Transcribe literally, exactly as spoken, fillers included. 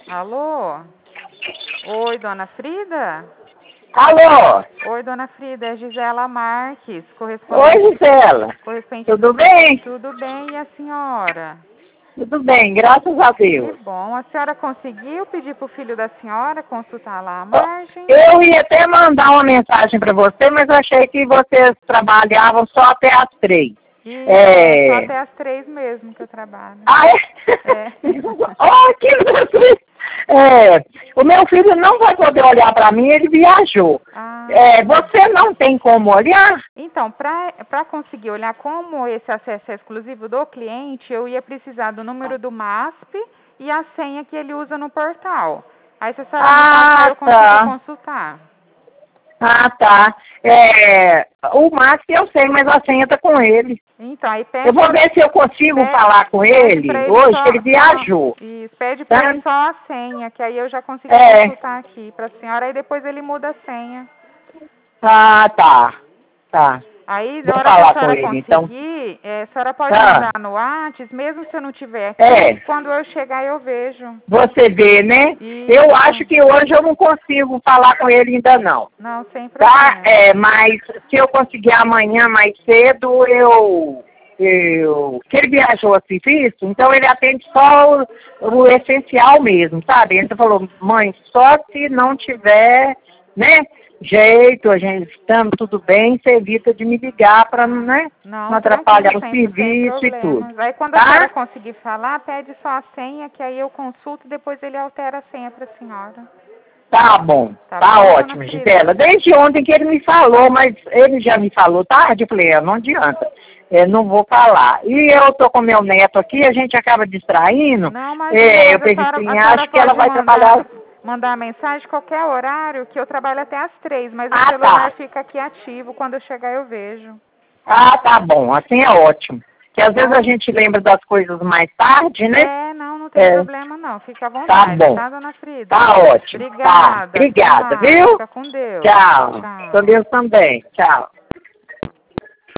Alô? Oi, dona Frida? Alô? Oi, dona Frida, é Gisela Marques, Oi, correspondente. Gisela. correspondente Tudo bem? Tudo bem, e a senhora? Tudo bem, graças a Que Deus. bom. A senhora conseguiu pedir para o filho da senhora consultar lá a margem? Eu ia até mandar uma mensagem para você, mas eu achei que vocês trabalhavam só até as três. Isso, É... é só até as três mesmo que eu trabalho. Ah, é? É. Oh, que maravilha! É, o meu filho não vai poder olhar para mim, ele viajou. Ah, É, você não tem como olhar? Então, para conseguir olhar como esse acesso é exclusivo do cliente, eu ia precisar do número do M A S P e a senha que ele usa no portal. Aí, se a senhora me passar, Ah, eu consigo tá. consultar. Ah, tá. É, o Márcio eu sei, mas a senha tá com ele. Então, aí pede... Eu vou ver se eu consigo pede, falar com ele ele hoje, só, que ele viajou. Só, isso, pede Tá? para ele só a senha, que aí eu já consigo É. consultar aqui para a senhora, aí depois ele muda a senha. Ah, tá. Tá. Aí, na Vou hora que a falar com senhora ele, então. conseguir, é, a senhora pode Tá. mandar no WhatsApp, mesmo se eu não estiver aqui, É. quando eu chegar eu vejo. Você vê, né? Isso. Eu acho que hoje eu não consigo falar com ele ainda não. Não, sem Tá? problema. É, mas se eu conseguir amanhã mais cedo, eu... eu que ele viajou a serviço, então ele atende só o, o essencial mesmo, sabe? Ele falou, mãe, só se não tiver, né, jeito, a gente estamos tudo bem, você evita de me ligar para né, Não, não atrapalhar o sem, sem serviço e tudo. problemas. Aí quando Tá? a senhora conseguir falar, pede só a senha, que aí eu consulto e depois ele altera a senha para a senhora. Tá bom, Tá tá, bom, dona ótimo, Frida? Gisela. Desde ontem que ele me falou, mas ele já me falou tarde, eu falei, é, não adianta, eu não vou falar. E eu tô com meu neto aqui, a gente acaba distraindo, Não, mas, é, mas eu a pensei senhora, a assim, senhora acho que ela pode vai mandar, trabalhar... mandar mensagem qualquer horário, que eu trabalho até às três, mas o Ah, celular tá. fica aqui ativo, quando eu chegar eu vejo. Ah, tá bom, assim é ótimo. Que às Tá vezes bom? a gente lembra das coisas mais tarde, né? É, não, não tem É, problema não, fica à tá vontade, bom, tá, dona Frida? tá ótimo, tá. Obrigada, até Obrigada, mais, viu? fica com Deus. Tchau. Com Tchau. Deus também, tchau.